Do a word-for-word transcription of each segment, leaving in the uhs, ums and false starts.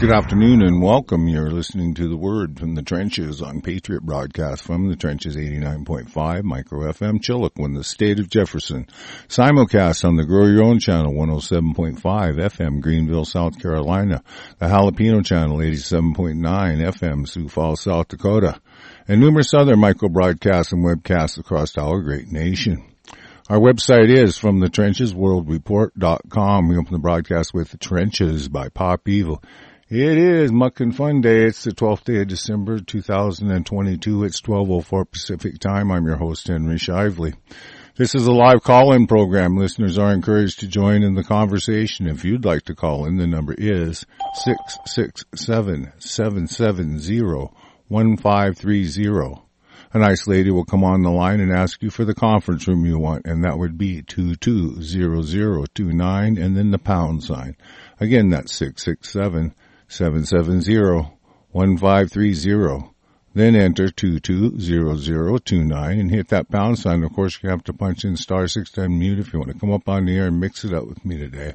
Good afternoon and welcome. You're listening to The Word from the Trenches on Patriot Broadcast from the Trenches eighty-nine point five Micro F M Chilliquin, the state of Jefferson. Simulcast on the Grow Your Own channel one oh seven point five F M Greenville, South Carolina. The Jalapeno channel eighty-seven point nine F M Sioux Falls, South Dakota. And numerous other micro broadcasts and webcasts across our great nation. Our website is from the trenches world report dot com. We open the broadcast with The Trenches by Pop Evil. It is Muckin' Fun Day. It's the twelfth day of December, two thousand twenty-two. It's twelve oh four Pacific Time. I'm your host, Henry Shively. This is a live call-in program. Listeners are encouraged to join in the conversation. If you'd like to call in, the number is six six seven, seven seven zero, one five three zero. A nice lady will come on the line and ask you for the conference room you want, and that would be two two zero zero two nine and then the pound sign. Again, that's six six seven, seven seven zero, one five three zero. Then enter two two zero zero two nine and hit that pound sign. Of course, you have to punch in star six to unmute if you want to come up on the air and mix it up with me today.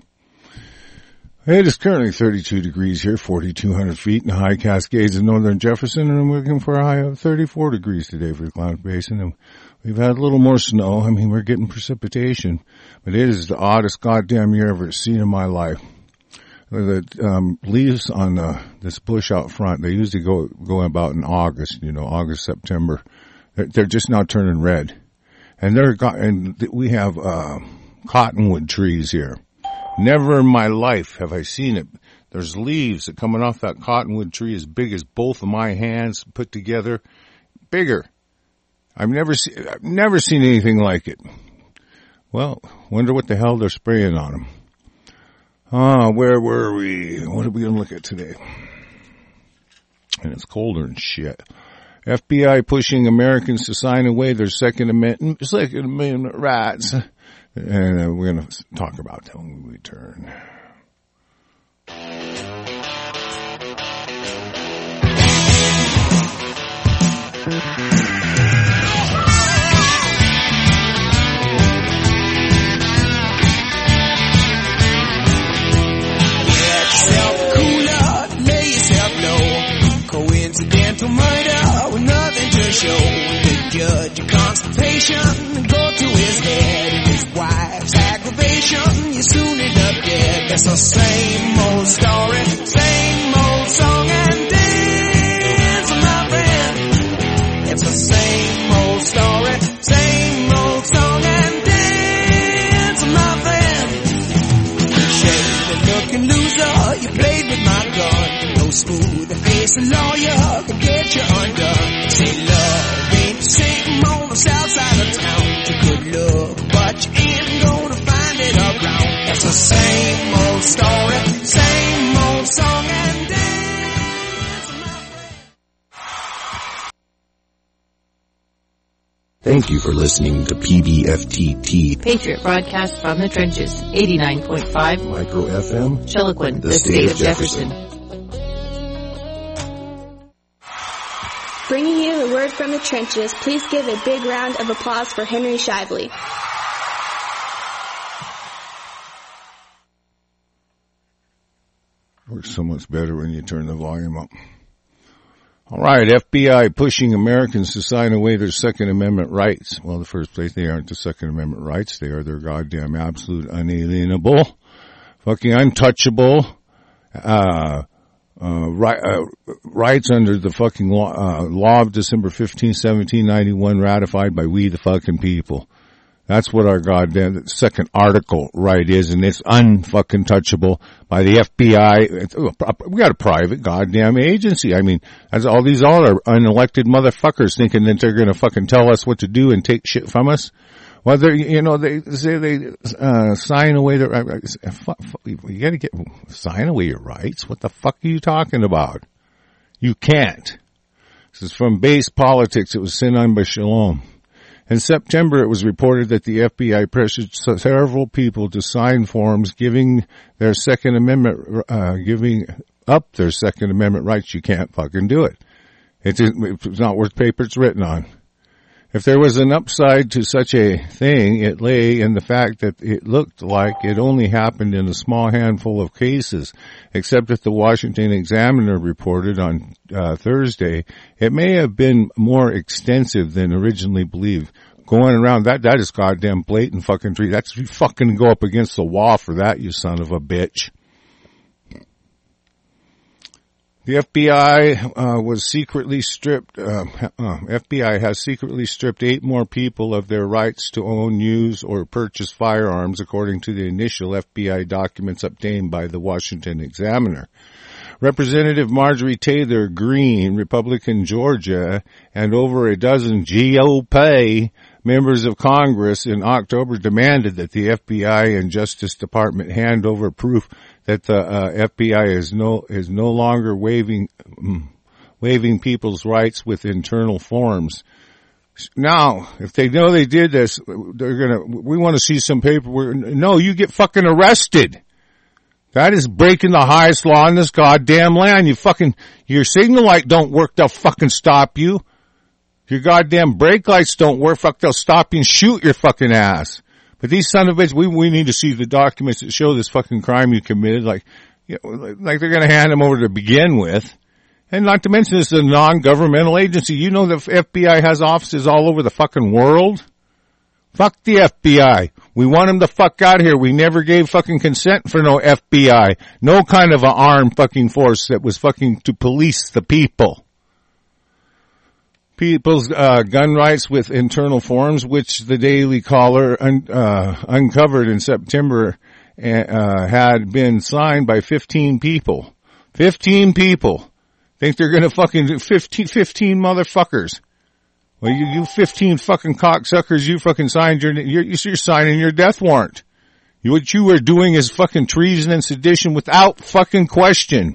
It is currently thirty-two degrees here, forty-two hundred feet in the high Cascades of northern Jefferson, and I'm looking for a high of thirty-four degrees today for the Klamath Basin. And we've had a little more snow. I mean, we're getting precipitation, but it is the oddest goddamn year I've ever seen in my life. The um, leaves on uh, this bush out front, they usually go go about in August, you know, August, September. They're, they're just now turning red, and they're got, and we have uh, cottonwood trees here. Never in my life have I seen it. There's leaves that coming off that cottonwood tree as big as both of my hands put together, bigger. I've never seen I've never seen anything like it. Well, wonder what the hell they're spraying on them. Ah, where were we? What are we going to look at today? And it's colder and shit. F B I pushing Americans to sign away their Second Amendment, Second Amendment rights. And uh, we're going to talk about that when we return. Coincidental murder with nothing to show. The judge of constipation go to his head, and his wife's aggravation, you soon end up dead. That's the same old story, same old song and dance, my friend. It's the same old story, same old song and dance, my friend. Shady looking loser, you played with my gun. No smooth face a lawyer can get you undone. Say love ain't the same on the south side of town. It's a good look, but you ain't gonna find it around. It's the same old story, same old song and dance. Thank you for listening to P B F T T, Patriot Broadcast from the Trenches, eighty-nine point five Micro F M Chilliquin, the, the state, state of Jefferson. Jefferson. Bringing you the word from the trenches, please give a big round of applause for Henry Shively. Works so much better when you turn the volume up. All right, F B I pushing Americans to sign away their Second Amendment rights. Well, in the first place, they aren't the Second Amendment rights. They are their goddamn absolute unalienable, fucking untouchable, uh, Uh, right, uh, rights under the fucking law, uh, law of December fifteenth, seventeen ninety-one, ratified by we the fucking people. That's what our goddamn second article right is, and it's unfucking touchable by the F B I. It's, we got a private goddamn agency. I mean, that's all these all are unelected motherfuckers thinking that they're gonna fucking tell us what to do and take shit from us. Whether, you know, they say they, uh, sign away their, uh, you gotta get, sign away your rights? What the fuck are you talking about? You can't. This is from Base Politics. It was sent on by Shalom. In September, it was reported that the F B I pressured several people to sign forms giving their Second Amendment, uh, giving up their Second Amendment rights. You can't fucking do it. It's, it's not worth paper it's written on. If there was an upside to such a thing, it lay in the fact that it looked like it only happened in a small handful of cases, except that the Washington Examiner reported on uh, Thursday it may have been more extensive than originally believed. Going around, that, that is goddamn blatant fucking treason. That's, you fucking go up against the wall for that, you son of a bitch. The F B I uh, was secretly stripped, uh, uh, F B I has secretly stripped eight more people of their rights to own, use, or purchase firearms, according to the initial F B I documents obtained by the Washington Examiner. Representative Marjorie Taylor Greene, Republican Georgia, and over a dozen G O P members of Congress in October demanded that the F B I and Justice Department hand over proof that the uh, F B I is no is no longer waiving um, waiving people's rights with internal forms. Now, if they know they did this, they're gonna. We want to see some paperwork. No, you get fucking arrested. That is breaking the highest law in this goddamn land. You fucking, your signal light don't work, they'll fucking stop you. Your goddamn brake lights don't work, fuck, they'll stop you and shoot your fucking ass. But these son of a bitches, we, we need to see the documents that show this fucking crime you committed, like, you know, like they're gonna hand them over to begin with. And not to mention this is a non-governmental agency. You know the F B I has offices all over the fucking world? Fuck the F B I. We want them the fuck out of here. We never gave fucking consent for no F B I. No kind of an armed fucking force that was fucking to police the people. People's uh, gun rights with internal forms, which the Daily Caller un- uh, uncovered in September, uh, had been signed by fifteen people. fifteen people. Think they're gonna fucking do fifteen, fifteen motherfuckers. Well, you, you fifteen fucking cocksuckers, you fucking signed your, you're, you're signing your death warrant. You, what you are doing is fucking treason and sedition without fucking question.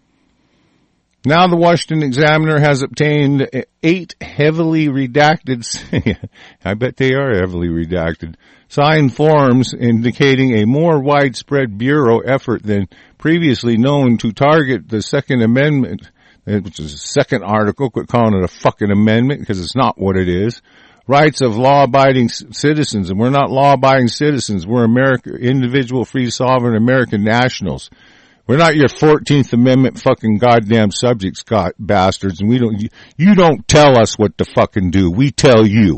Now the Washington Examiner has obtained eight heavily redacted, I bet they are heavily redacted, signed forms indicating a more widespread bureau effort than previously known to target the Second Amendment, which is the second article. Quit calling it a fucking amendment because it's not what it is. Rights of law-abiding citizens, and we're not law-abiding citizens. We're America, individual, free, sovereign American nationals. We're not your fourteenth Amendment fucking goddamn subjects, god bastards, and we don't. You, you don't tell us what to fucking do. We tell you.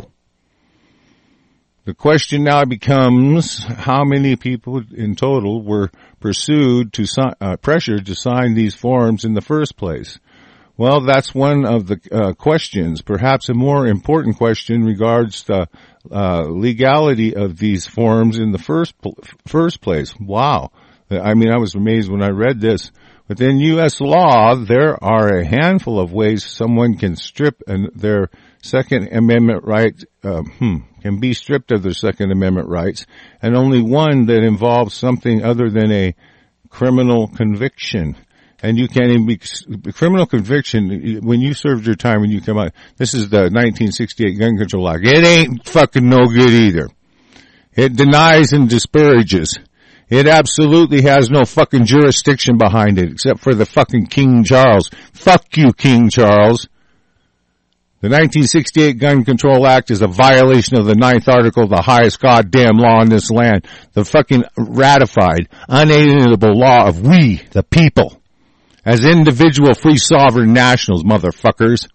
The question now becomes how many people in total were pursued to si- uh, pressured to sign these forms in the first place. Well, that's one of the uh, questions. Perhaps a more important question regards the uh, legality of these forms in the first pl- first place. Wow. I mean, I was amazed when I read this. Within U S law, there are a handful of ways someone can strip an, their Second Amendment right, uh, hmm, can be stripped of their Second Amendment rights, and only one that involves something other than a criminal conviction. And you can't even be, criminal conviction, when you served your time, when you come out, this is the nineteen sixty-eight Gun Control Act. It ain't fucking no good either. It denies and disparages. It absolutely has no fucking jurisdiction behind it, except for the fucking King Charles. Fuck you, King Charles. The nineteen sixty-eight Gun Control Act is a violation of the ninth article of the highest goddamn law in this land. The fucking ratified, unalienable law of we, the people, as individual free sovereign nationals, motherfuckers.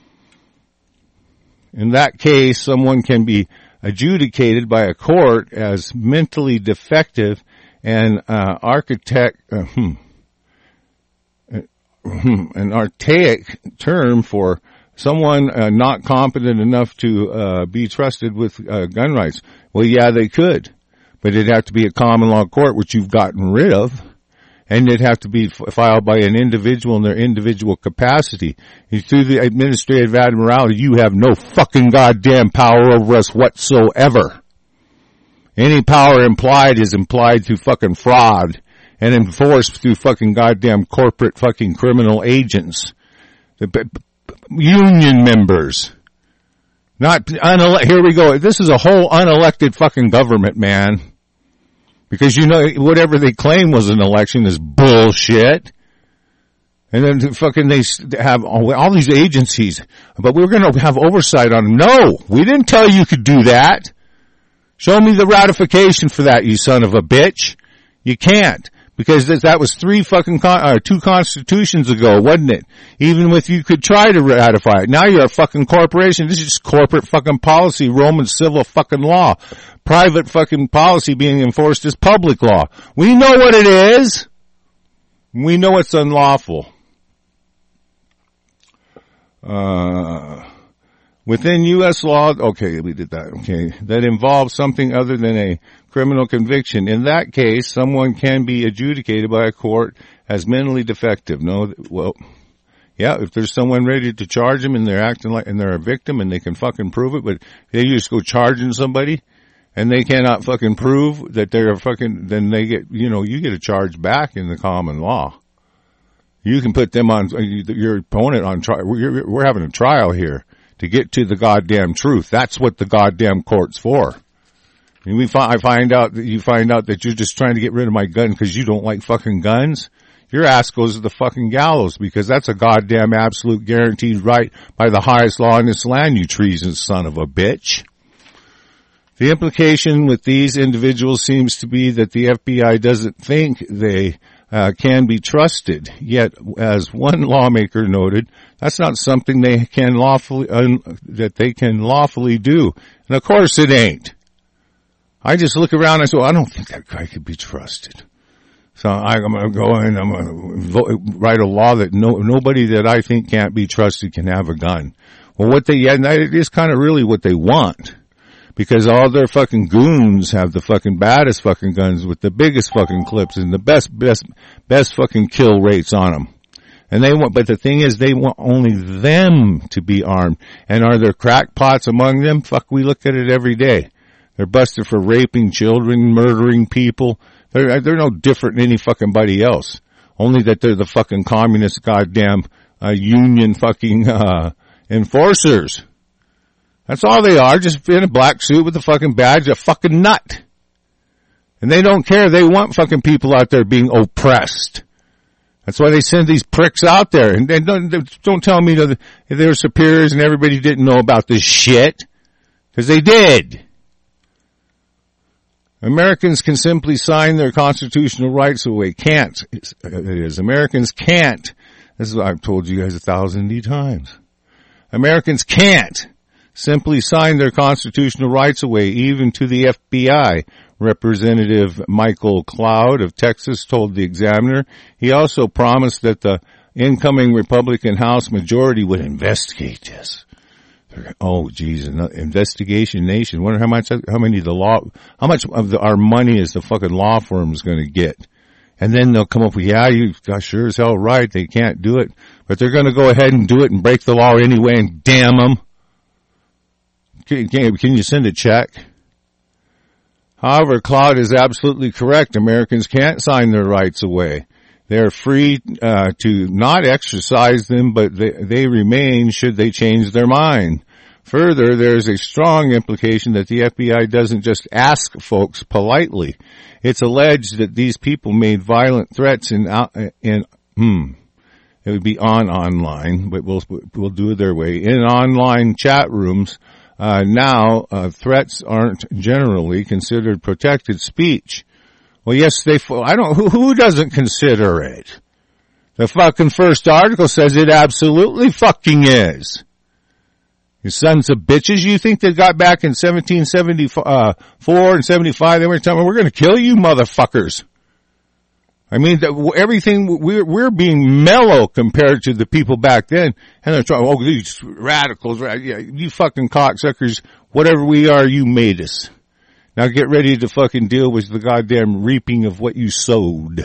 In that case, someone can be adjudicated by a court as mentally defective and uh, architect, uh, hmm, uh, an archaic term for someone uh, not competent enough to uh, be trusted with uh, gun rights. Well, yeah, they could, but it'd have to be a common law court, which you've gotten rid of, and it'd have to be f- filed by an individual in their individual capacity. And through the administrative admiralty, you have no fucking goddamn power over us whatsoever. Any power implied is implied through fucking fraud and enforced through fucking goddamn corporate fucking criminal agents. The b- b- union members. Not, unele- here we go. This is a whole unelected fucking government, man. Because you know, whatever they claim was an election is bullshit. And then fucking they have all, all these agencies, but we're going to have oversight on them. No, we didn't tell you you could do that. Show me the ratification for that, you son of a bitch. You can't. Because that was three fucking, con- or two constitutions ago, wasn't it? Even if you could try to ratify it. Now you're a fucking corporation. This is just corporate fucking policy, Roman civil fucking law. Private fucking policy being enforced as public law. We know what it is. We know it's unlawful. Uh, within U S law, okay, we did that, okay, that involves something other than a criminal conviction. In that case, someone can be adjudicated by a court as mentally defective. No, well, yeah, if there's someone ready to charge them and they're acting like, and they're a victim and they can fucking prove it, but they just go charging somebody and they cannot fucking prove that they're fucking, then they get, you know, you get a charge back in the common law. You can put them on, your opponent on trial. We're, we're having a trial here to get to the goddamn truth. That's what the goddamn court's for. And we find, I find out that you find out that you're just trying to get rid of my gun because you don't like fucking guns. Your ass goes to the fucking gallows because that's a goddamn absolute guaranteed right by the highest law in this land, you treason son of a bitch. The implication with these individuals seems to be that the F B I doesn't think they Uh, can be trusted. Yet, as one lawmaker noted, that's not something they can lawfully, uh, that they can lawfully do. And of course it ain't. I just look around and I say, well, I don't think that guy could be trusted. So I, I'm going to go in, I'm going to write a law that no, nobody that I think can't be trusted can have a gun. Well, what they, yeah, it is kind of really what they want. Because all their fucking goons have the fucking baddest fucking guns with the biggest fucking clips and the best, best, best fucking kill rates on them. And they want, but the thing is they want only them to be armed. And are there crackpots among them? Fuck, we look at it every day. They're busted for raping children, murdering people. They're, they're no different than any fucking body else. Only that they're the fucking communist goddamn, uh, union fucking, uh, enforcers. That's all they are, just in a black suit with a fucking badge, a fucking nut. And they don't care. They want fucking people out there being oppressed. That's why they send these pricks out there. And they don't, don't tell me that they're superiors and everybody didn't know about this shit. Because they did. Americans can simply sign their constitutional rights away. Can't. It is. Americans can't. This is what I've told you guys a thousand times. Americans can't simply sign their constitutional rights away, even to the F B I. Representative Michael Cloud of Texas told the Examiner. He also promised that the incoming Republican House majority would investigate this. Oh, geez, investigation nation. Wonder how much, how many the law, how much of the, our money is the fucking law firms going to get? And then they'll come up with, yeah, you got sure as hell right, they can't do it, but they're going to go ahead and do it and break the law anyway, and damn them. Can, can, can you send a check? However, Cloud is absolutely correct. Americans can't sign their rights away. They are free uh, to not exercise them, but they, they remain should they change their mind. Further, there is a strong implication that the F B I doesn't just ask folks politely. It's alleged that these people made violent threats in, in hmm, it would be on online, but we'll, we'll do it their way, in online chat rooms. Uh, now, uh, threats aren't generally considered protected speech. Well, yes, they, I don't, who, who doesn't consider it? The fucking first article says it absolutely fucking is. You sons of bitches, you think they got back in seventeen seventy-four and seventy-five, they were telling me, we're gonna kill you motherfuckers. I mean, the, everything, we're, we're being mellow compared to the people back then. And they're trying, oh, these radicals, yeah, you fucking cocksuckers, whatever we are, you made us. Now get ready to fucking deal with the goddamn reaping of what you sowed.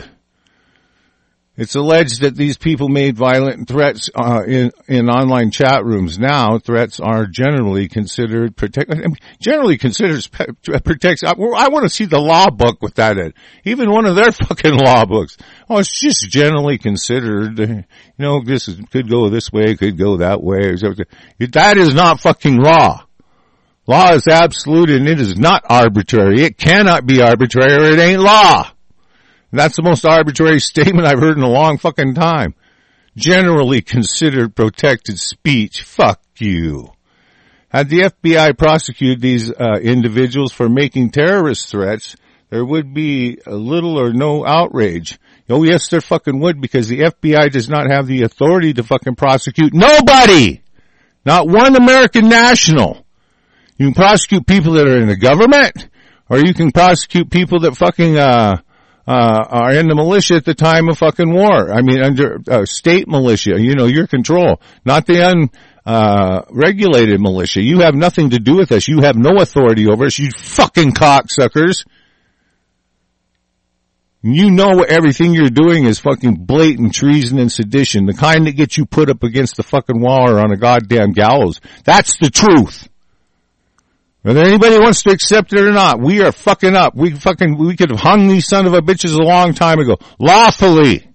It's alleged that these people made violent threats uh, in in online chat rooms. Now, threats are generally considered protect. Generally considered protects. I, I want to see the law book with that in. Even one of their fucking law books. Oh, it's just generally considered. You know, this is, could go this way, could go that way. That is not fucking law. Law is absolute and it is not arbitrary. It cannot be arbitrary or it ain't law. That's the most arbitrary statement I've heard in a long fucking time. generally considered protected speech. Fuck you. Had the F B I prosecuted these uh, individuals for making terrorist threats, there would be a little or no outrage. Oh, yes, there fucking would, because the F B I does not have the authority to fucking prosecute nobody! Not one American national. You can prosecute people that are in the government, or you can prosecute people that fucking, uh, uh, are in the militia at the time of fucking war. I mean, under, uh, state militia, you know, your control. Not the un, uh, regulated militia. You have nothing to do with us. You have no authority over us, you fucking cocksuckers. You know everything you're doing is fucking blatant treason and sedition, the kind that gets you put up against the fucking wall or on a goddamn gallows. That's the truth. Whether anybody wants to accept it or not, we are fucking up. We fucking, we could have hung these son of a bitches a long time ago. Lawfully.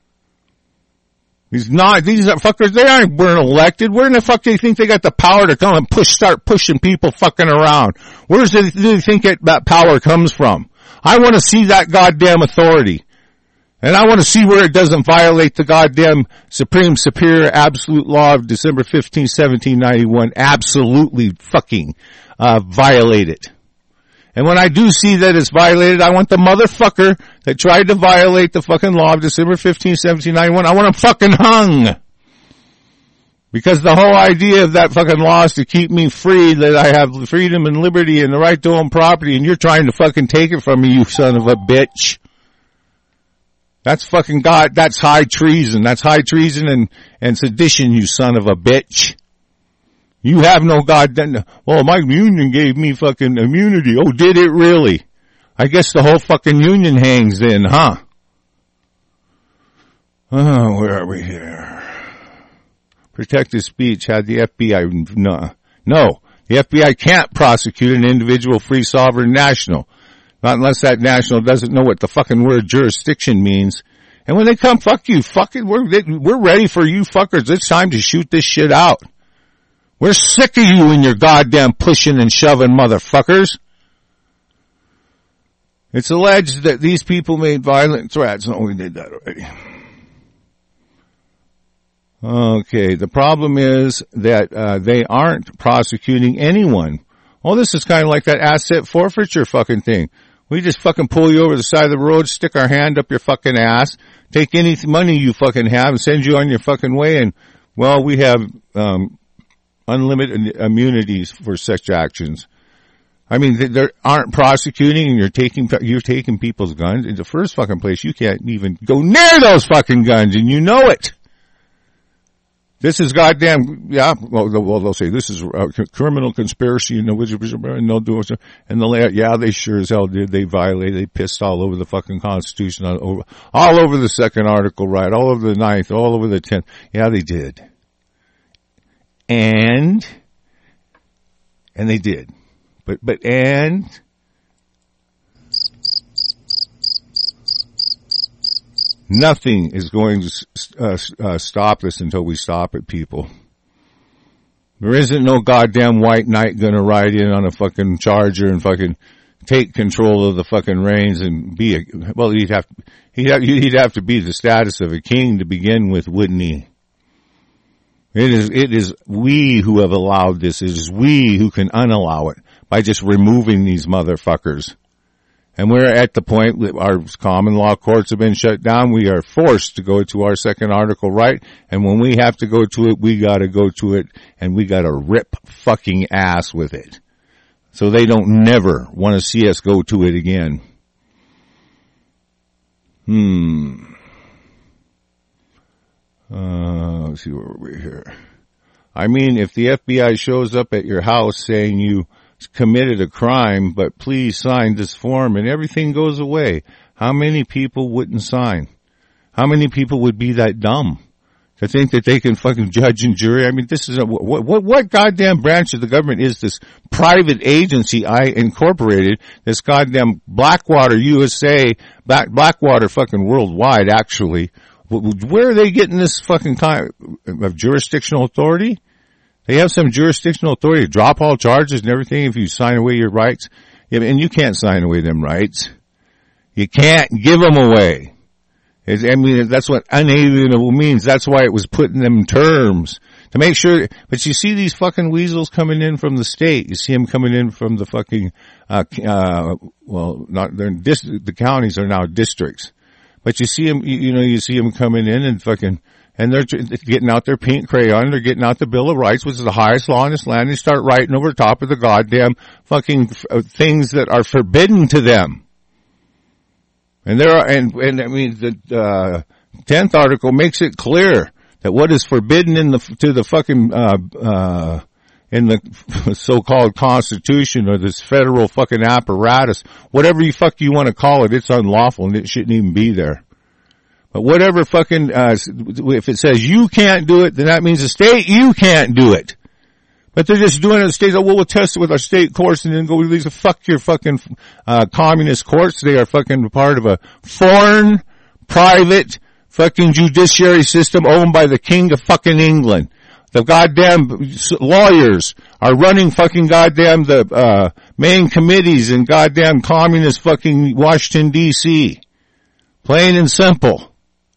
These not, these are fuckers, they aren't, weren't elected. Where in the fuck do they think they got the power to come and push, start pushing people fucking around? Where does they, do they think it, that power comes from? I want to see that goddamn authority. And I want to see where it doesn't violate the goddamn supreme, superior, absolute law of December fifteenth, seventeen ninety-one. Absolutely fucking, uh, violate it. And when I do see that it's violated, I want the motherfucker that tried to violate the fucking law of December fifteenth, seventeen ninety-one, I want him fucking hung. Because the whole idea of that fucking law is to keep me free, that I have freedom and liberty and the right to own property, and you're trying to fucking take it from me, you son of a bitch. That's fucking God, that's high treason. That's high treason and, and sedition, you son of a bitch. You have no goddamn, well, my union gave me fucking immunity. Oh, did it really? I guess the whole fucking union hangs then, huh? Oh, where are we here? Protected speech had the F B I, no, no, the F B I can't prosecute an individual free sovereign national. Not unless that national doesn't know what the fucking word jurisdiction means. And when they come, fuck you, fucking, we're, we're ready for you fuckers. It's time to shoot this shit out. We're sick of you and your goddamn pushing and shoving motherfuckers. It's alleged that these people made violent threats. No, we did that already. Okay, the problem is that uh they aren't prosecuting anyone. Oh, this is kind of like that asset forfeiture fucking thing. We just fucking pull you over the side of the road, stick our hand up your fucking ass, take any money you fucking have and send you on your fucking way, and, well, we have um unlimited immunities for such actions. I mean, they, they aren't prosecuting, and you're taking, you're taking people's guns. In the first fucking place, you can't even go near those fucking guns, and you know it. This is goddamn, yeah, well, well they'll say this is a criminal conspiracy and they'll do it. And they'll, yeah, they sure as hell did. They violated, they pissed all over the fucking Constitution, all over, all over the second article, right? All over the ninth, all over the tenth. Yeah, they did. And, and they did. But, but, and, nothing is going to uh, uh, stop this until we stop it, people. There isn't no goddamn white knight gonna ride in on a fucking charger and fucking take control of the fucking reins and be a, well, he'd have, he'd have, he'd have to be the status of a king to begin with, wouldn't he? It is, it is we who have allowed this. It is we who can unallow it by just removing these motherfuckers. And we're at the point that our common law courts have been shut down. We are forced to go to our second article right. And when we have to go to it, we gotta go to it and we gotta rip fucking ass with it. So they don't never want to see us go to it again. Hmm. Uh, let's see where we're here. I mean, if the F B I shows up at your house saying you committed a crime, but please sign this form and everything goes away, how many people wouldn't sign? How many people would be that dumb to think that they can fucking judge and jury? I mean, this is a, what, what, what goddamn branch of the government is this private agency I incorporated, this goddamn Blackwater U S A, Black, Blackwater fucking worldwide actually. Where are they getting this fucking kind of jurisdictional authority? They have some jurisdictional authority to drop all charges and everything if you sign away your rights. Yeah, and you can't sign away them rights. You can't give them away. It's, I mean, that's what unalienable means. That's why it was put in them terms. To make sure, but you see these fucking weasels coming in from the state. You see them coming in from the fucking, uh, uh, well, not, they're dis- the counties are now districts. But you see them, you, you know, you see them coming in and fucking, and they're getting out their pink crayon, they're getting out the Bill of Rights, which is the highest law in this land, and start writing over top of the goddamn fucking uh, things that are forbidden to them. And there are, and, and I mean, the, uh, tenth article makes it clear that what is forbidden in the, to the fucking, uh, uh, in the so-called Constitution or this federal fucking apparatus, whatever you fuck you want to call it, it's unlawful and it shouldn't even be there. But whatever fucking, uh, if it says you can't do it, then that means the state, you can't do it. But they're just doing it, the states, oh, well, we'll test it with our state courts and then go release it. Fuck your fucking, uh, communist courts. They are fucking part of a foreign, private, fucking judiciary system owned by the King of fucking England. The goddamn lawyers are running fucking goddamn the, uh, main committees in goddamn communist fucking Washington D C. Plain and simple.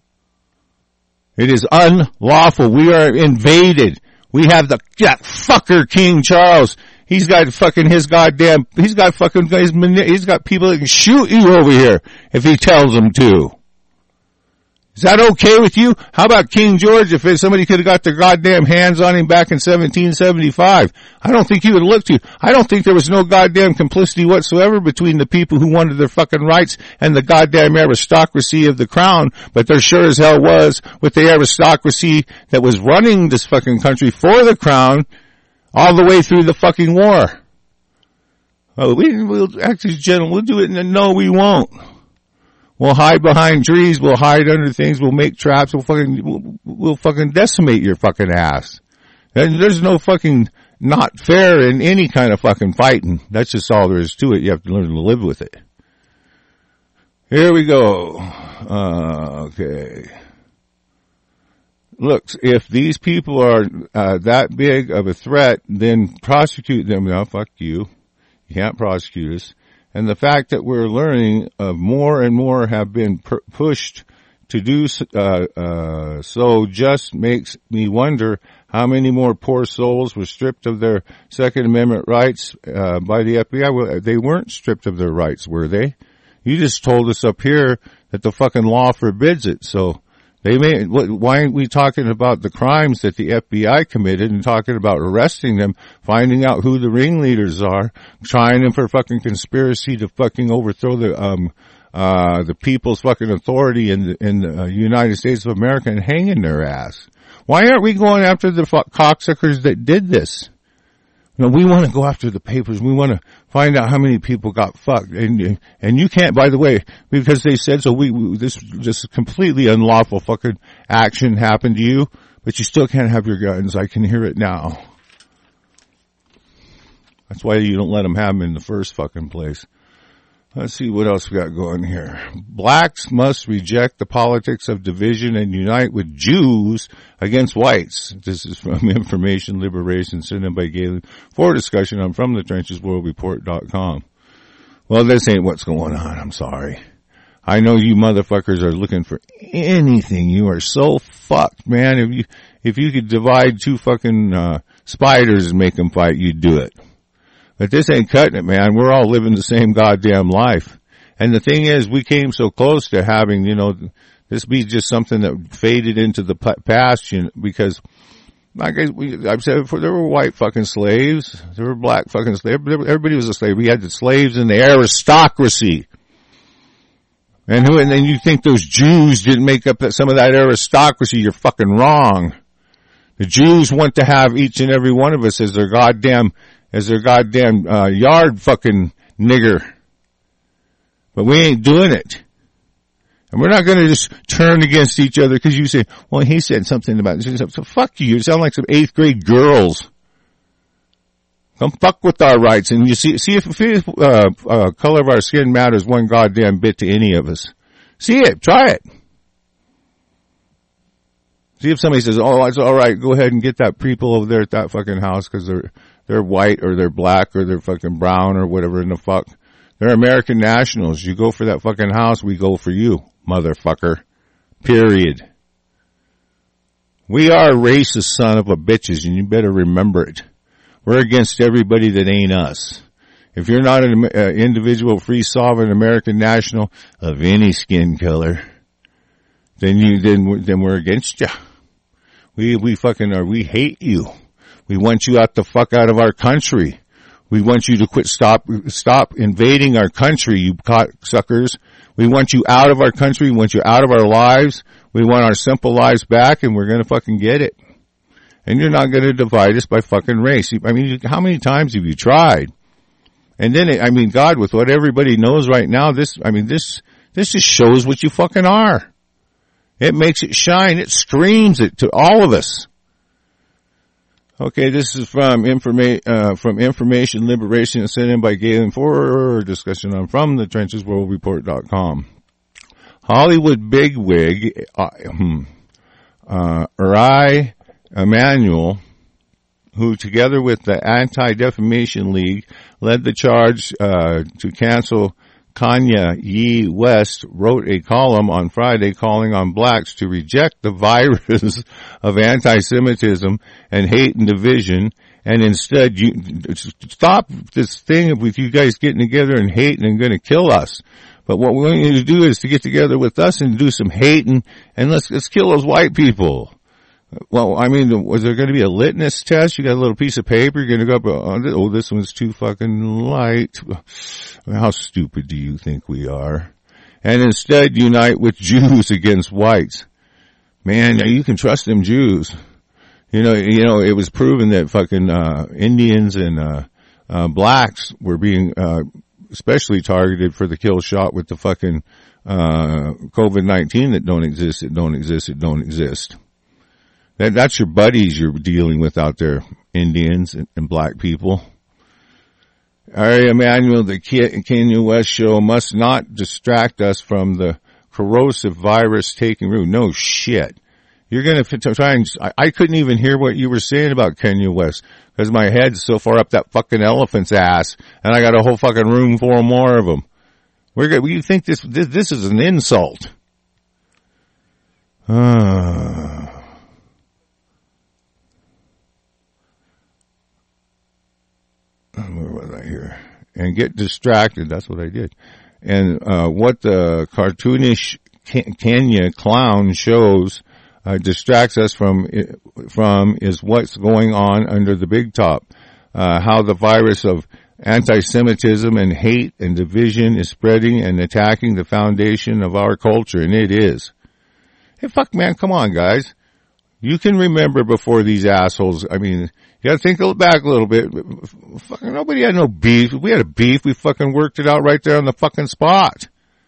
It is unlawful. We are invaded. We have the, that fucker King Charles. He's got fucking his goddamn, he's got fucking, he's got people that can shoot you over here if he tells them to. Is that okay with you? How about King George if somebody could have got their goddamn hands on him back in seventeen seventy-five? I don't think he would look to you. I don't think there was no goddamn complicity whatsoever between the people who wanted their fucking rights and the goddamn aristocracy of the crown, but there sure as hell was with the aristocracy that was running this fucking country for the crown all the way through the fucking war. Oh, we, we'll, actually, gentlemen, we'll do it, and no, we won't. We'll hide behind trees. We'll hide under things. We'll make traps. We'll fucking, we'll, we'll fucking decimate your fucking ass. And there's no fucking not fair in any kind of fucking fighting. That's just all there is to it. You have to learn to live with it. Here we go. Uh, okay. Look, if these people are uh, that big of a threat, then prosecute them. No, fuck you. You can't prosecute us. And the fact that we're learning of more and more have been per- pushed to do uh, uh, so just makes me wonder how many more poor souls were stripped of their Second Amendment rights uh, by the F B I. Well, they weren't stripped of their rights, were they? You just told us up here that the fucking law forbids it. So they may. Why aren't we talking about the crimes that the F B I committed and talking about arresting them, finding out who the ringleaders are, trying them for fucking conspiracy to fucking overthrow the um uh the people's fucking authority in the, in the uh, United States of America and hanging their ass? Why aren't we going after the fuck cocksuckers that did this? No, we want to go after the papers. We want to find out how many people got fucked. And, and you can't, by the way, because they said so, we, we this just completely unlawful fucking action happened to you, but you still can't have your guns. I can hear it now. That's why you don't let them have them in the first fucking place. Let's see what else we got going here. Blacks must reject the politics of division and unite with Jews against whites. This is from Information Liberation, sent in by Galen. For discussion on from the trenches world report dot com. Well, this ain't what's going on. I'm sorry. I know you motherfuckers are looking for anything. You are so fucked, man. If you, if you could divide two fucking, uh, spiders and make them fight, you'd do it. But this ain't cutting it, man. We're all living the same goddamn life. And the thing is, we came so close to having, you know, this be just something that faded into the past, you know, because, like I, we, I've said before, there were white fucking slaves. There were black fucking slaves. Everybody was a slave. We had the slaves and the aristocracy. And who, and then you think those Jews didn't make up that, some of that aristocracy, you're fucking wrong. The Jews want to have each and every one of us as their goddamn as their goddamn uh, yard fucking nigger. But we ain't doing it. And we're not going to just turn against each other because you say, well, he said something about this. So fuck you. You sound like some eighth grade girls. Come fuck with our rights. And you see, see if the uh, uh, color of our skin matters one goddamn bit to any of us. See it. Try it. See if somebody says, oh, it's all right. Go ahead and get that people over there at that fucking house because they're they're white or they're black or they're fucking brown or whatever in the fuck. They're American nationals. You go for that fucking house, we go for you, motherfucker. Period. We are racist son of a bitches, and you better remember it. We're against everybody that ain't us. If you're not an uh, individual, free, sovereign American national of any skin color, then you then then we're against you. We we fucking are. We hate you. We want you out the fuck out of our country. We want you to quit, stop, stop invading our country, you cocksuckers. We want you out of our country. We want you out of our lives. We want our simple lives back, and we're gonna fucking get it. And you're not gonna divide us by fucking race. I mean, how many times have you tried? And then, it, I mean, God, with what everybody knows right now, this, I mean, this, this just shows what you fucking are. It makes it shine. It screams it to all of us. Okay, this is from informa- uh, from Information Liberation, sent in by Galen for discussion on from the trenches world report dot com. Hollywood bigwig, uh, uh, Uri Emanuel, who together with the Anti-Defamation League led the charge uh, to cancel Kanye West, wrote a column on Friday calling on blacks to reject the virus of anti-Semitism and hate and division, and instead you stop this thing with you guys getting together and hating and going to kill us. But what we want you to do is to get together with us and do some hating, and let's let's kill those white people. Well, I mean, was there going to be a litmus test? You got a little piece of paper, you're going to go up, oh, this one's too fucking light. How stupid do you think we are? And instead unite with Jews against whites. Man, you can trust them Jews. You know, you know, it was proven that fucking, uh, Indians and, uh, uh, blacks were being, uh, especially targeted for the kill shot with the fucking, uh, COVID nineteen that don't exist, it don't exist, it don't exist. That, that's your buddies you're dealing with out there, Indians and, and black people. Uri Emanuel, the Kanye West show must not distract us from the corrosive virus taking root. No shit. You're going to try and, I, I couldn't even hear what you were saying about Kanye West because my head's so far up that fucking elephant's ass and I got a whole fucking room full of more of them. We're going, you think this, this, this is an insult? Ah. Where was I here? And get distracted. That's what I did. And uh what the cartoonish Kenya clown shows uh, distracts us from from is what's going on under the big top. Uh how the virus of anti-Semitism and hate and division is spreading and attacking the foundation of our culture, and it is. Hey, fuck, man, come on, guys. You can remember before these assholes, I mean, you gotta think back a little bit. Fucking nobody had no beef. If we had a beef, we fucking worked it out right there on the fucking spot.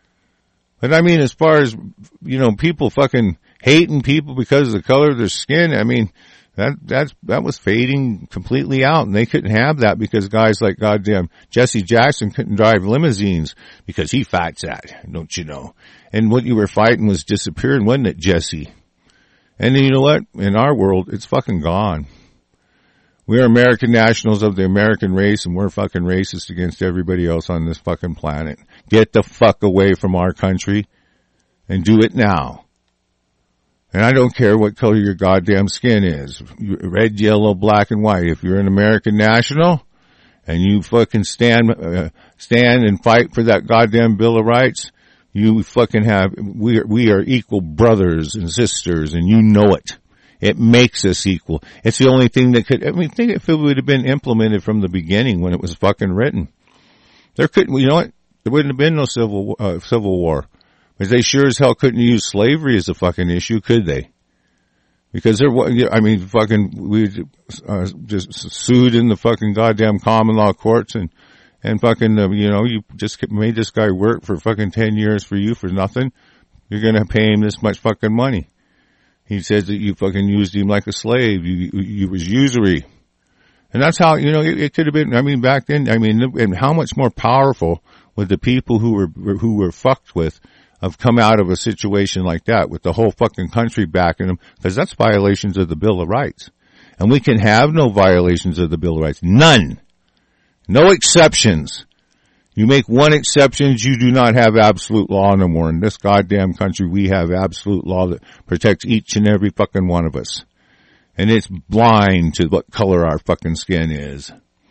But I mean, as far as, you know, people fucking hating people because of the color of their skin, I mean, that, that's, that was fading completely out, and they couldn't have that because guys like goddamn Jesse Jackson couldn't drive limousines because he fights that, don't you know? And what you were fighting was disappearing, wasn't it, Jesse? And then you know what? In our world, it's fucking gone. We are American nationals of the American race, and we're fucking racist against everybody else on this fucking planet. Get the fuck away from our country and do it now. And I don't care what color your goddamn skin is. Red, yellow, black, and white. If you're an American national and you fucking stand, uh, stand and fight for that goddamn Bill of Rights, you fucking have, we are, we are equal brothers and sisters, and you know it. It makes us equal. It's the only thing that could, I mean, think if it would have been implemented from the beginning when it was fucking written. There couldn't, you know what? There wouldn't have been no civil, uh, civil war. But they sure as hell couldn't use slavery as a fucking issue, could they? Because there was, I mean, fucking, we uh, just sued in the fucking goddamn common law courts and, and fucking, uh, you know, you just made this guy work for fucking ten years for you for nothing. You're gonna pay him this much fucking money. He says that you fucking used him like a slave. You, you, you was usury. And that's how, you know, it, it could have been, I mean, back then, I mean, and how much more powerful would the people who were, who were fucked with have come out of a situation like that with the whole fucking country backing them, because that's violations of the Bill of Rights. And we can have no violations of the Bill of Rights. None. No exceptions. You make one exception, you do not have absolute law no more. In this goddamn country, we have absolute law that protects each and every fucking one of us. And it's blind to what color our fucking skin is.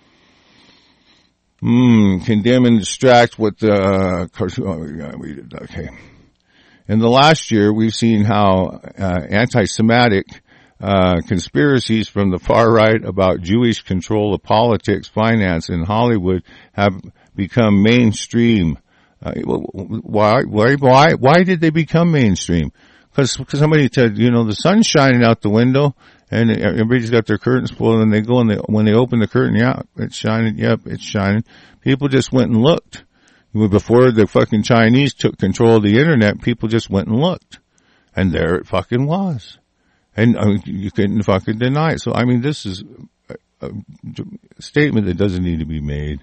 Hmm, condemn and distract what the, uh, okay. In the last year, we've seen how uh, anti-Semitic uh, conspiracies from the far right about Jewish control of politics, finance, and Hollywood have become mainstream. Uh, why, why, why, why did they become mainstream? Because somebody said, you know, the sun's shining out the window, and everybody's got their curtains pulled, and they go and they, when they open the curtain, yeah, it's shining. Yep, it's shining. People just went and looked. Before the fucking Chinese took control of the internet, people just went and looked. And there it fucking was. And uh, you couldn't fucking deny it. So, I mean, this is a, a statement that doesn't need to be made.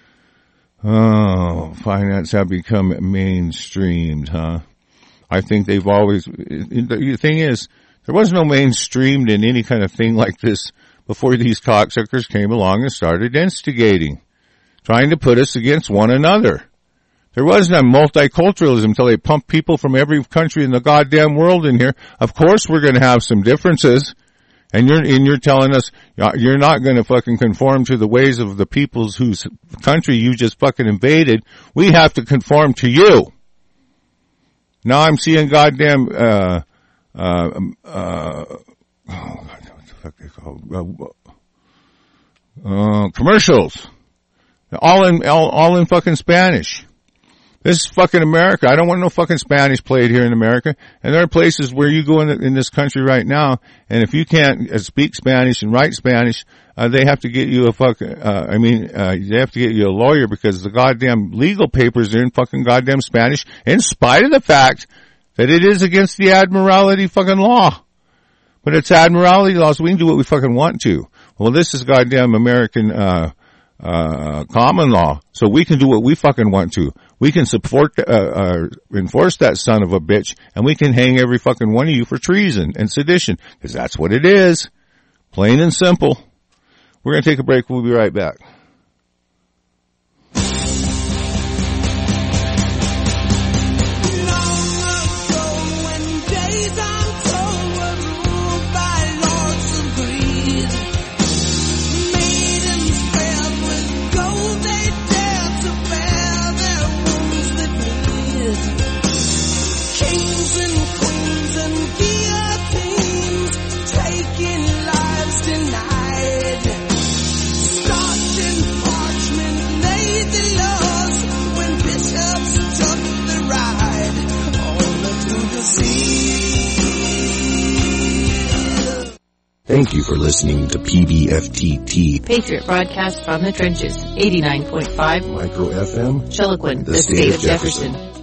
Oh, finance have become mainstreamed, huh? I think they've always, the thing is, there was no mainstreamed in any kind of thing like this before these cocksuckers came along and started instigating, trying to put us against one another. There wasn't a multiculturalism until they pumped people from every country in the goddamn world in here. Of course we're going to have some differences. And you're, and you're telling us you're not going to fucking conform to the ways of the peoples whose country you just fucking invaded. We have to conform to you. Now I'm seeing goddamn, uh, uh, uh, oh, God, what the fuck they called? Uh, uh, commercials. All in, all, all in fucking Spanish. This is fucking America. I don't want no fucking Spanish played here in America. And there are places where you go in, the, in this country right now, and if you can't uh, speak Spanish and write Spanish, uh, they have to get you a fucking, uh, I mean, uh, they have to get you a lawyer because the goddamn legal papers are in fucking goddamn Spanish, in spite of the fact that it is against the Admiralty fucking law. But it's Admiralty law, so we can do what we fucking want to. Well, this is goddamn American, uh, uh, common law, so we can do what we fucking want to. We can support, uh, uh, enforce that son of a bitch, and we can hang every fucking one of you for treason and sedition, because that's what it is. Plain and simple. We're gonna take a break. We'll be right back. Thank you for listening to P B F T T. Patriot Broadcast from the Trenches, eighty-nine point five. Micro F M. Chiloquin, the, the state, state of Jefferson. Jefferson.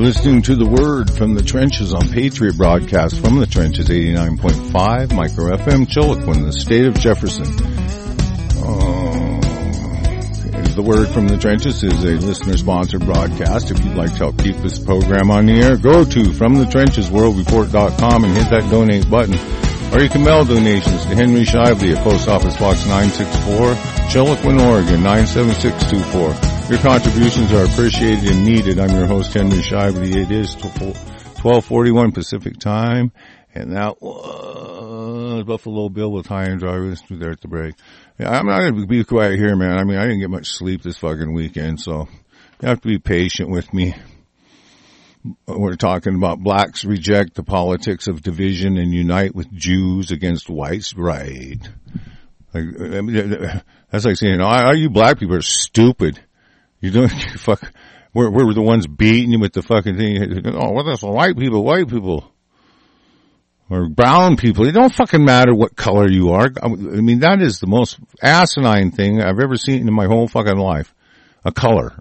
listening to The Word from the Trenches on Patriot Broadcast from the Trenches eighty-nine point five Micro F M Chiloquin, the state of Jefferson. Oh, The Word from the Trenches is a listener-sponsored broadcast. If you'd like to help keep this program on the air, go to from the trenches world report dot com and hit that donate button. Or you can mail donations to Henry Shively at Post Office Box nine sixty-four, Chiloquin, Oregon nine seven six two four. Your contributions are appreciated and needed. I'm your host, Henry Shively. It is twelve forty-one Pacific Time, and that was Buffalo Bill with High and Dry. Through there at the break. Yeah, I'm not going to be quiet here, man. I mean, I didn't get much sleep this fucking weekend, so you have to be patient with me. We're talking about blacks reject the politics of division and unite with Jews against whites. Right. Like, I mean, that's like saying, "Are you black people are stupid? You don't fuck. We're we're the ones beating you with the fucking thing. Oh, what else? White people, white people, or brown people. It don't fucking matter what color you are. I mean, that is the most asinine thing I've ever seen in my whole fucking life. A color."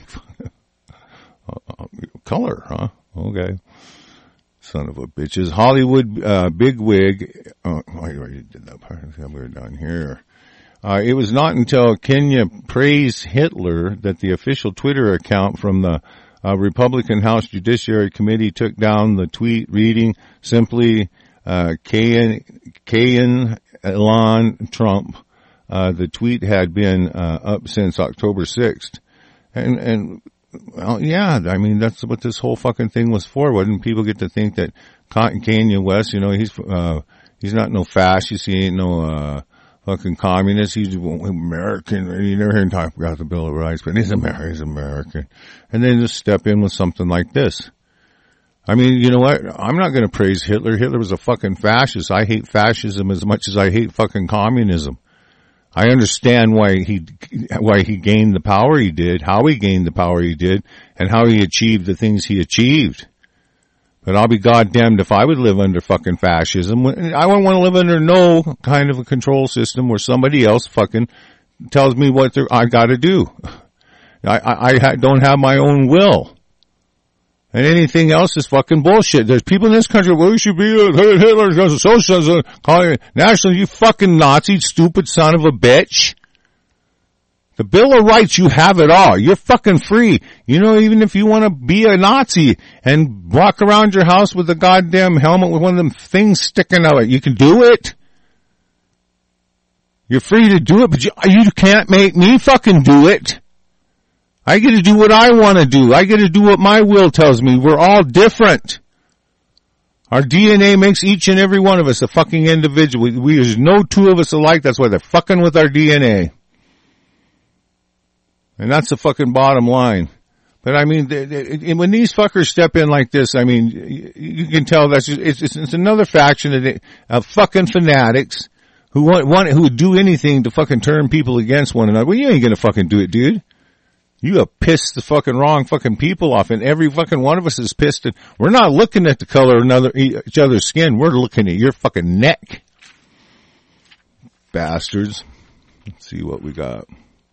Uh, color, huh? Okay. Son of a bitches. Hollywood, uh, bigwig. Oh, I already did that part. We're down here. Uh, it was not until Kenya praised Hitler that the official Twitter account from the uh, Republican House Judiciary Committee took down the tweet reading simply, uh, Kayan, Kayan Elon Trump. Uh, the tweet had been, uh, up since October sixth. And, and, Well, yeah, I mean, that's what this whole fucking thing was for. Wouldn't people get to think that Kanye West, you know, he's, uh, he's not no fascist, he ain't no, uh, fucking communist, he's American. You never hear him talk about the Bill of Rights, but he's American, he's American. And then just step in with something like this. I mean, you know what? I'm not gonna praise Hitler. Hitler was a fucking fascist. I hate fascism as much as I hate fucking communism. I understand why he, why he gained the power he did, how he gained the power he did, and how he achieved the things he achieved. But I'll be goddamned if I would live under fucking fascism. I wouldn't want to live under no kind of a control system where somebody else fucking tells me what I gotta do. I, I, I don't have my own will. And anything else is fucking bullshit. There's people in this country, well, we should be uh, Hitler's a socialism, calling it national, you fucking Nazi, stupid son of a bitch. The Bill of Rights, you have it all. You're fucking free. You know, even if you want to be a Nazi and walk around your house with a goddamn helmet with one of them things sticking out, you can do it. You're free to do it, but you, you can't make me fucking do it. I get to do what I want to do. I get to do what my will tells me. We're all different. Our D N A makes each and every one of us a fucking individual. We, we, there's no two of us alike. That's why they're fucking with our D N A. And that's the fucking bottom line. But I mean, they, they, when these fuckers step in like this, I mean, you, you can tell that's just, it's, it's, it's another faction of, the, of fucking fanatics who want, want, who would do anything to fucking turn people against one another. Well, you ain't gonna fucking do it, dude. You have pissed the fucking wrong fucking people off, and every fucking one of us is pissed. At, we're not looking at the color of another, each other's skin. We're looking at your fucking neck. Bastards. Let's see what we got.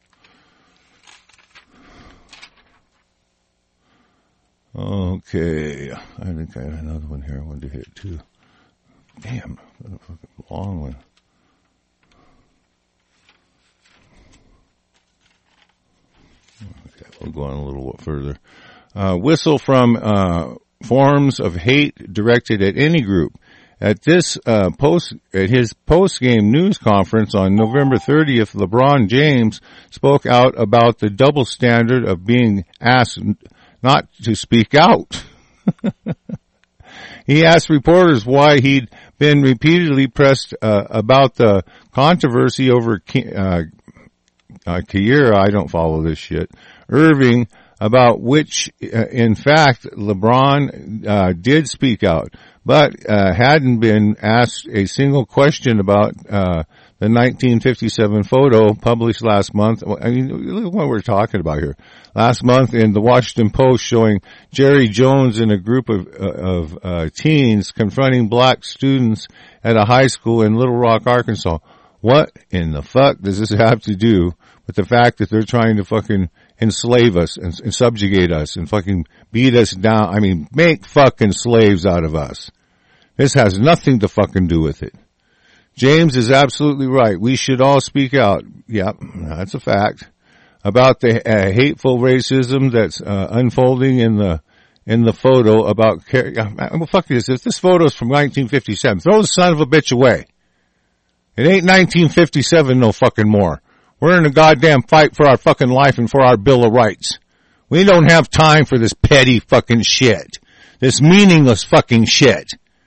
Okay. I think I have another one here I wanted to hit too. Damn. That's a fucking long one. Okay, we'll go on a little further. Uh, whistle from, uh, forms of hate directed at any group. At this, uh, post, at his post-game news conference on November thirtieth, LeBron James spoke out about the double standard of being asked not to speak out. He asked reporters why he'd been repeatedly pressed, uh, about the controversy over, uh, uh, Kyrie, I don't follow this shit, Irving, about which, uh, in fact, LeBron, uh, did speak out, but, uh, hadn't been asked a single question about, uh, the nineteen fifty-seven photo published last month. I mean, look at what we're talking about here. Last month in the Washington Post showing Jerry Jones and a group of, uh, of, uh, teens confronting black students at a high school in Little Rock, Arkansas. What in the fuck does this have to do with the fact that they're trying to fucking enslave us and, and subjugate us and fucking beat us down. I mean, make fucking slaves out of us. This has nothing to fucking do with it. James is absolutely right. We should all speak out. Yep, that's a fact. About the uh, hateful racism that's uh, unfolding in the in the photo about. Well, fuck this. If this photo is from nineteen fifty-seven, throw the son of a bitch away. It ain't nineteen fifty-seven no fucking more. We're in a goddamn fight for our fucking life and for our Bill of Rights. We don't have time for this petty fucking shit. This meaningless fucking shit.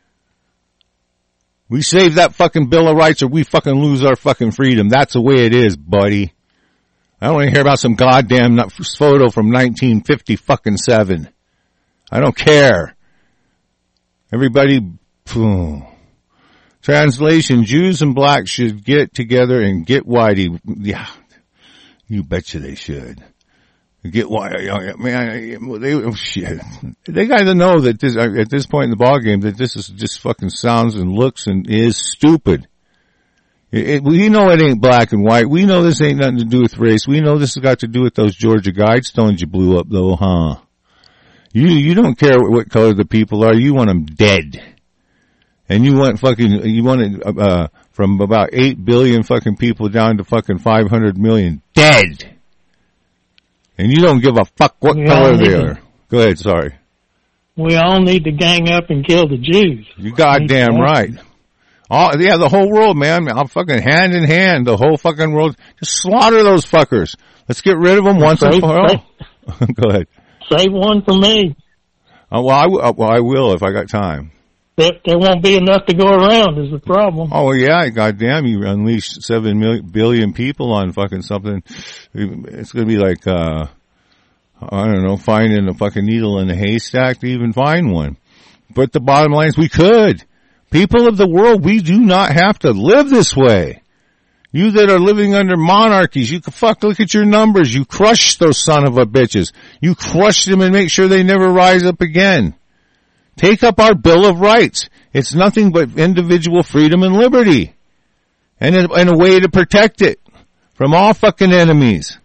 We save that fucking Bill of Rights or we fucking lose our fucking freedom. That's the way it is, buddy. I don't want to hear about some goddamn photo from nineteen fifty fucking seven. I don't care. Everybody, phew. Translation, Jews and blacks should get together and get whitey. Yeah, you betcha they should. Get whitey. Man, they, oh shit. They got to know that this, at this point in the ballgame, that this is just fucking sounds and looks and is stupid. It, it, we know it ain't black and white. We know this ain't nothing to do with race. We know this has got to do with those Georgia Guidestones you blew up though, huh? You, you don't care what color the people are. You want them dead. And you want fucking, you want it, uh, from about eight billion fucking people down to fucking five hundred million dead. And you don't give a fuck what we color they are. To, Go ahead, sorry. We all need to gang up and kill the Jews. You goddamn right. All, yeah, the whole world, man. I'm fucking hand in hand. The whole fucking world. Just slaughter those fuckers. Let's get rid of them once save, and for all. Go ahead. Save one for me. Uh, well, I, w- well, I will if I got time. There, there won't be enough to go around is the problem. Oh, yeah, goddamn, you unleash seven million, billion people on fucking something. It's gonna be like, uh, I don't know, finding a fucking needle in a haystack to even find one. But the bottom line is we could. People of the world, we do not have to live this way. You that are living under monarchies, you can fuck, look at your numbers. You crush those son of a bitches. You crush them and make sure they never rise up again. Take up our Bill of Rights. It's nothing but individual freedom and liberty. And a, and a way to protect it from all fucking enemies.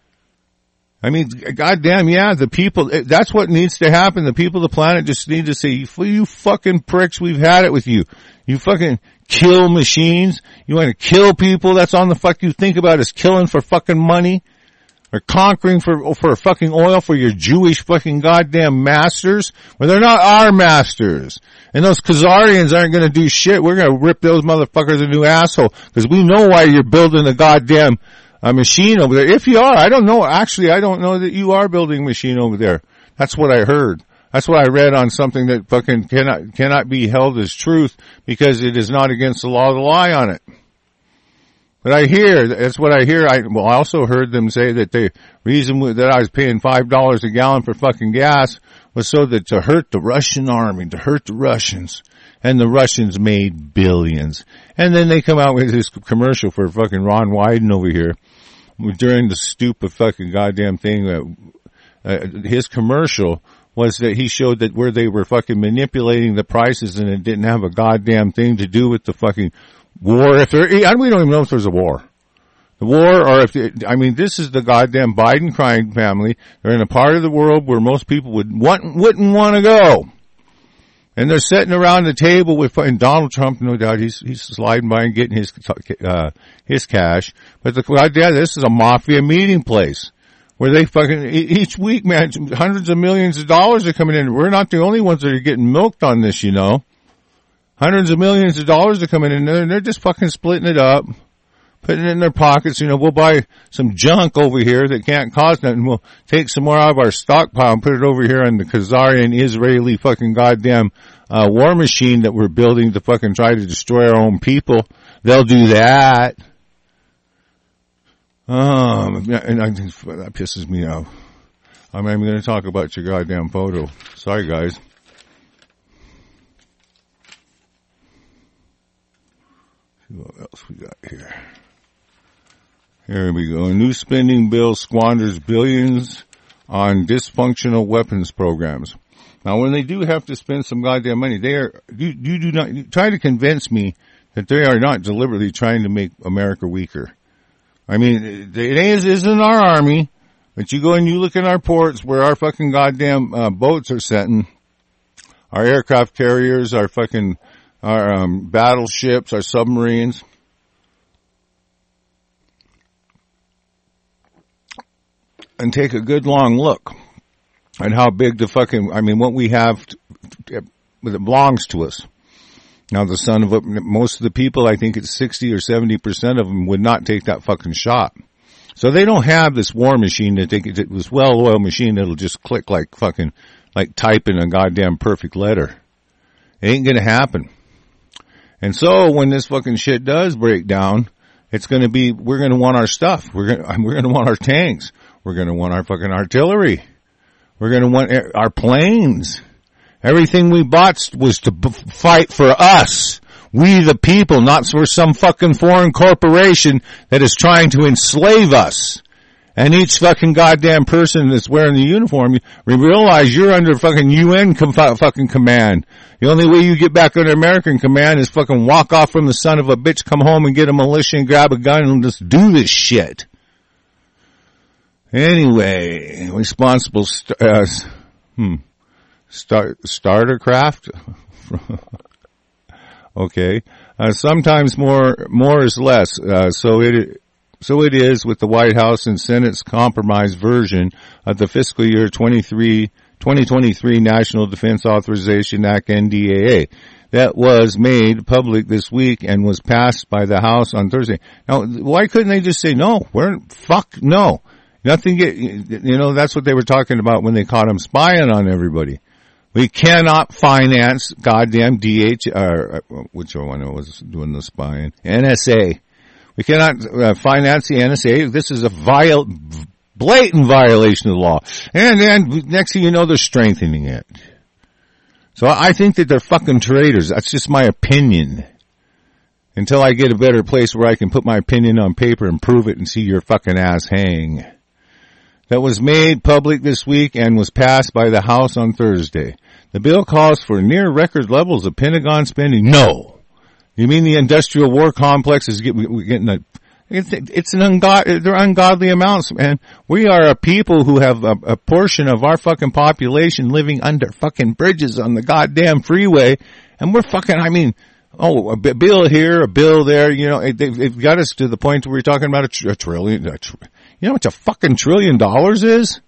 I mean, goddamn, yeah, the people, that's what needs to happen. The people of the planet just need to say, you fucking pricks, we've had it with you. You fucking kill machines. You want to kill people. That's all the fuck you think about is killing for fucking money. Or conquering for, for fucking oil for your Jewish fucking goddamn masters. Well, they're not our masters. And those Khazarians aren't gonna do shit. We're gonna rip those motherfuckers a new asshole. Cause we know why you're building a goddamn uh, machine over there. If you are, I don't know. Actually, I don't know that you are building a machine over there. That's what I heard. That's what I read on something that fucking cannot, cannot be held as truth because it is not against the law to lie on it. But I hear, that's what I hear. I well, I also heard them say that the reason that I was paying five dollars a gallon for fucking gas was so that to hurt the Russian army, to hurt the Russians. And the Russians made billions. And then they come out with this commercial for fucking Ron Wyden over here during the stupid fucking goddamn thing. Uh, uh, his commercial was that he showed that where they were fucking manipulating the prices and it didn't have a goddamn thing to do with the fucking war. If there, we don't even know if there's a war. The war, or if, it, I mean, this is the goddamn Biden crime family. They're in a part of the world where most people would want, wouldn't want to go. And they're sitting around the table with, and Donald Trump, no doubt, he's, he's sliding by and getting his, uh, his cash. But the goddamn, this is a mafia meeting place. Where they fucking, each week, man, hundreds of millions of dollars are coming in. We're not the only ones that are getting milked on this, you know. Hundreds of millions of dollars are coming in there, and they're just fucking splitting it up, putting it in their pockets. You know, we'll buy some junk over here that can't cost nothing. We'll take some more out of our stockpile and put it over here on the Khazarian Israeli fucking goddamn uh, war machine that we're building to fucking try to destroy our own people. They'll do that. Um, and I, that pisses me off. I'm not even going to talk about your goddamn photo. Sorry, guys. What else we got here? Here we go. A new spending bill squanders billions on dysfunctional weapons programs. Now, when they do have to spend some goddamn money, they are, you, you do not, you try to convince me that they are not deliberately trying to make America weaker. I mean, it is, isn't our army. But you go and you look in our ports where our fucking goddamn uh, boats are setting, our aircraft carriers, our fucking, our um, battleships, our submarines. And take a good long look at how big the fucking, I mean, what we have, to, it belongs to us. Now the son of a, most of the people, I think it's sixty or seventy percent of them would not take that fucking shot. So they don't have this war machine that they could, this well-oiled machine that'll just click like fucking, like typing a goddamn perfect letter. It ain't gonna happen. And so when this fucking shit does break down, it's gonna be, we're gonna want our stuff. We're gonna, we're gonna want our tanks. We're going to want our fucking artillery. We're going to want our planes. Everything we bought was to b- fight for us. We the people, not for some fucking foreign corporation that is trying to enslave us. And each fucking goddamn person that's wearing the uniform, you realize you're under fucking U N com- fucking command. The only way you get back under American command is fucking walk off from the son of a bitch, come home and get a militia and grab a gun and just do this shit. Anyway, responsible, st- uh, hmm, start, starter craft? Okay. Uh, sometimes more, more is less. Uh, so it, so it is with the White House and Senate's compromise version of the fiscal year twenty-three, twenty twenty-three National Defense Authorization Act, N D A A. That was made public this week and was passed by the House on Thursday. Now, why couldn't they just say no? We're, fuck no. Nothing get, you know, that's what they were talking about when they caught him spying on everybody. We cannot finance goddamn D H, uh, which one was doing the spying? N S A. We cannot uh, finance the N S A. This is a viol, blatant violation of the law. And then next thing you know, they're strengthening it. So I think that they're fucking traitors. That's just my opinion. Until I get a better place where I can put my opinion on paper and prove it and see your fucking ass hang. That was made public this week and was passed by the House on Thursday. The bill calls for near record levels of Pentagon spending. No. You mean the industrial war complex is getting a, it's, it's an ungodly, they're ungodly amounts, man. We are a people who have a, a portion of our fucking population living under fucking bridges on the goddamn freeway. And we're fucking, I mean, oh, a bill here, a bill there, you know, they've, they've got us to the point where we're talking about a, tr- a trillion, a tr- you know what a fucking trillion dollars is?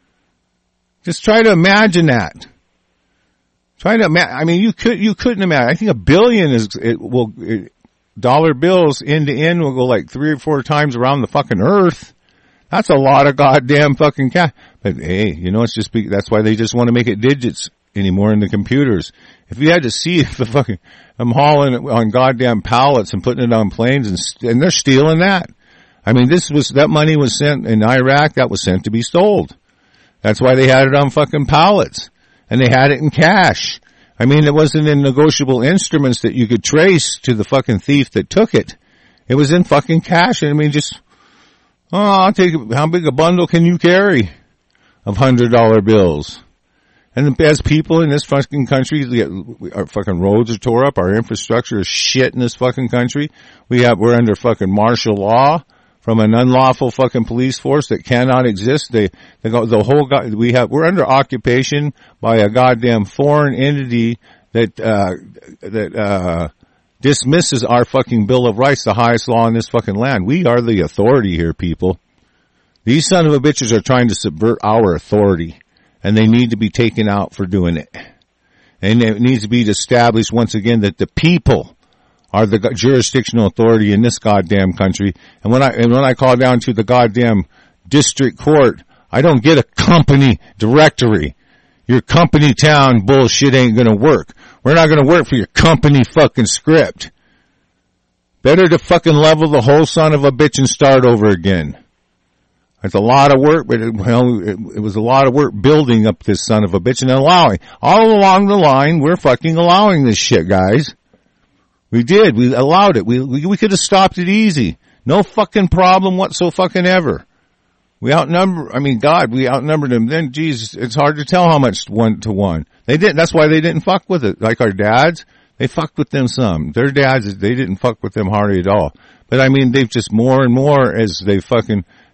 Just try to imagine that. Try to imagine, I mean, you could, you couldn't imagine. I think a billion is, it will, it, dollar bills end to end will go like three or four times around the fucking earth. That's a lot of goddamn fucking cash. But hey, you know, it's just, be, that's why they just want to make it digits anymore in the computers. If you had to see if the fucking, I'm hauling it on goddamn pallets and putting it on planes and, and they're stealing that. I mean, this was, that money was sent in Iraq, that was sent to be sold. That's why they had it on fucking pallets. And they had it in cash. I mean, it wasn't in negotiable instruments that you could trace to the fucking thief that took it. It was in fucking cash. I mean, just, oh, I'll take, how big a bundle can you carry of hundred dollar bills? And as people in this fucking country, our fucking roads are tore up, our infrastructure is shit in this fucking country. We have, we're under fucking martial law from an unlawful fucking police force that cannot exist. They, they go, the whole, we have, we're under occupation by a goddamn foreign entity that, uh, that, uh, dismisses our fucking Bill of Rights, the highest law in this fucking land. We are the authority here, people. These son of a bitches are trying to subvert our authority, and they need to be taken out for doing it. And it needs to be established once again that the people are the jurisdictional authority in this goddamn country. And when I, and when I call down to the goddamn district court, I don't get a company directory. Your company town bullshit ain't gonna work. We're not gonna work for your company fucking script. Better to fucking level the whole son of a bitch and start over again. It's a lot of work, but it, well, it, it was a lot of work building up this son of a bitch and allowing. All along the line, we're fucking allowing this shit, guys. We did. We allowed it. We, we, we could have stopped it easy. No fucking problem whatsoever. We outnumber, I mean, God, we outnumbered them. Then, geez, it's hard to tell how much one to one. They didn't, that's why they didn't fuck with it. Like our dads, they fucked with them some. Their dads, they didn't fuck with them hardly at all. But I mean, they've just more and more as they fucking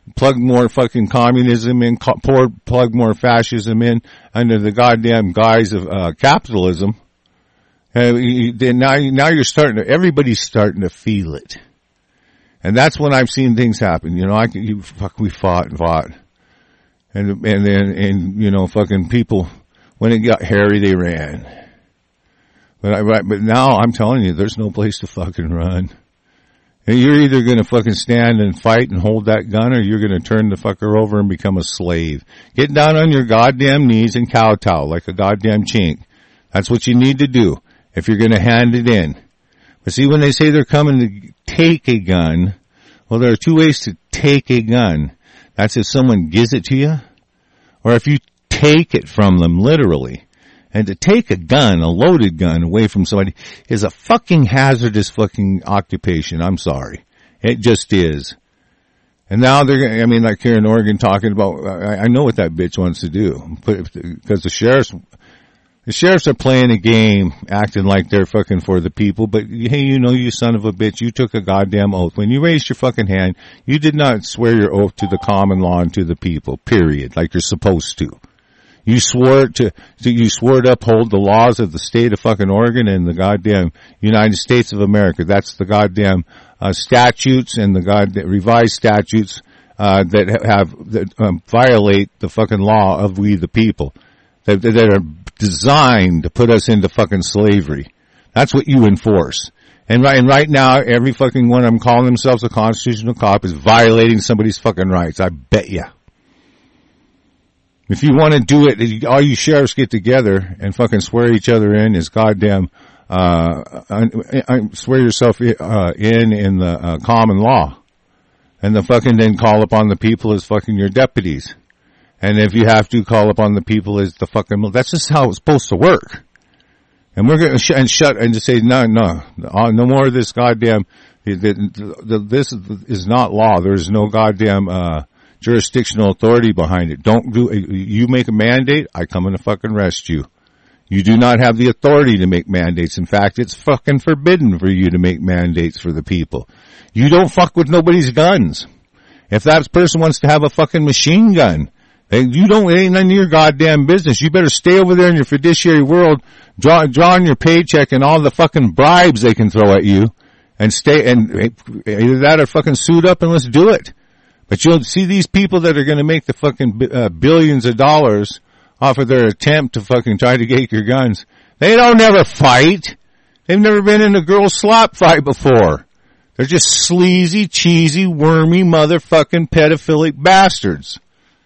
plug more fucking communism in, co- pour, plug more fascism in under the goddamn guise of uh, capitalism. Uh, you, then now, now you're starting to, everybody's starting to feel it. And that's when I've seen things happen. You know, I can, you, fuck, we fought and fought. And, and then, and, you know, fucking people, when it got hairy, they ran. But I, but now I'm telling you, there's no place to fucking run. And you're either gonna fucking stand and fight and hold that gun, or you're gonna turn the fucker over and become a slave. Get down on your goddamn knees and kowtow like a goddamn chink. That's what you need to do if you're gonna hand it in. But see, when they say they're coming to take a gun, well, there are two ways to take a gun. That's if someone gives it to you, or if you take it from them literally. And to take a gun, a loaded gun, away from somebody is a fucking hazardous fucking occupation. I'm sorry. It just is. And now they're, I mean, like here in Oregon talking about, I, I know what that bitch wants to do. Because the sheriffs, the sheriffs are playing a game, acting like they're fucking for the people. But hey, you know, you son of a bitch, you took a goddamn oath. When you raised your fucking hand, you did not swear your oath to the common law and to the people, period, like you're supposed to. You swore to, to, you swore to uphold the laws of the state of fucking Oregon and the goddamn United States of America. That's the goddamn, uh, statutes and the goddamn revised statutes, uh, that have, that, um, violate the fucking law of we the people. That, that are designed to put us into fucking slavery. That's what you enforce. And right, and right now, every fucking one of them calling themselves a constitutional cop is violating somebody's fucking rights. I bet ya. If you want to do it, all you sheriffs get together and fucking swear each other in is goddamn, uh, uh, uh swear yourself uh, in in the uh, common law. And the fucking then call upon the people as fucking your deputies. And if you have to, call upon the people as the fucking, that's just how it's supposed to work. And we're going to sh- and shut and just say, no, no, no more of this goddamn, this is not law. There's no goddamn, uh, jurisdictional authority behind it. Don't do, you make a mandate, I come and fucking arrest you. You do not have the authority to make mandates. In fact, it's fucking forbidden for you to make mandates for the people. You don't fuck with nobody's guns. If that person wants to have a fucking machine gun, you don't, it ain't none of your goddamn business. You better stay over there in your fiduciary world, draw, drawing your paycheck and all the fucking bribes they can throw at you, and stay, and either that or fucking suit up and let's do it. But you'll see these people that are going to make the fucking uh, billions of dollars off of their attempt to fucking try to get your guns. They don't never fight. They've never been in a girl slap fight before. They're just sleazy, cheesy, wormy, motherfucking pedophilic bastards.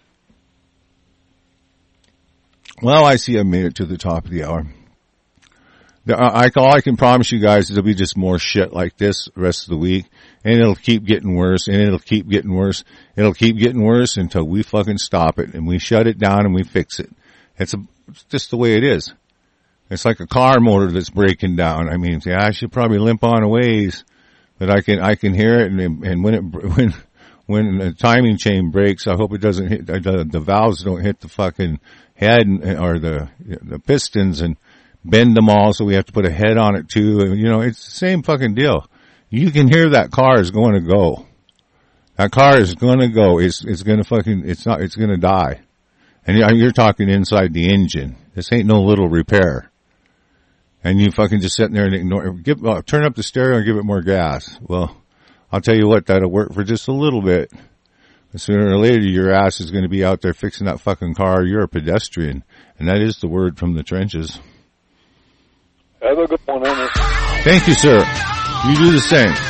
Well, I see I made it to the top of the hour. I, all I can promise you guys is there'll be just more shit like this the rest of the week. And it'll keep getting worse, and it'll keep getting worse. It'll keep getting worse until we fucking stop it, and we shut it down, and we fix it. It's, a, it's just the way it is. It's like a car motor that's breaking down. I mean, yeah, I should probably limp on a ways, but I can I can hear it, and, and when it when when the timing chain breaks, I hope it doesn't hit the, the valves don't hit the fucking head and, or the the pistons and bend them all, so we have to put a head on it too. And, you know, it's the same fucking deal. You can hear that car is going to go. That car is going to go. It's, it's going to fucking, it's not, it's going to die. And you're talking inside the engine. This ain't no little repair. And you fucking just sitting there and ignore, give, uh, turn up the stereo and give it more gas. Well, I'll tell you what, that'll work for just a little bit. But sooner or later, your ass is going to be out there fixing that fucking car. You're a pedestrian. And that is the word from the trenches. Have a good one, Ernest. Thank you, sir. You do the same.